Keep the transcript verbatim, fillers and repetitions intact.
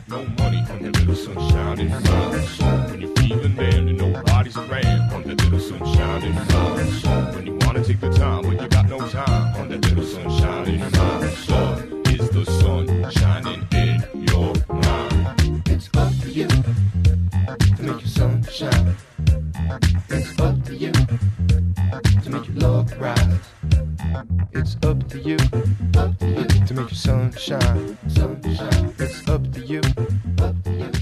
no money on that little sunshine and fun. So when you're feeling down and nobody's around on that little sunshine and fun. So when you wanna take the time but you got no time on that little sunshine and fun. So is the sun shining in your mind? It's up to you to make your sun shine. It's up to you to make your love rise. It's up to you, up to you to make your sun shine, sun shine. It's up to you, up to you.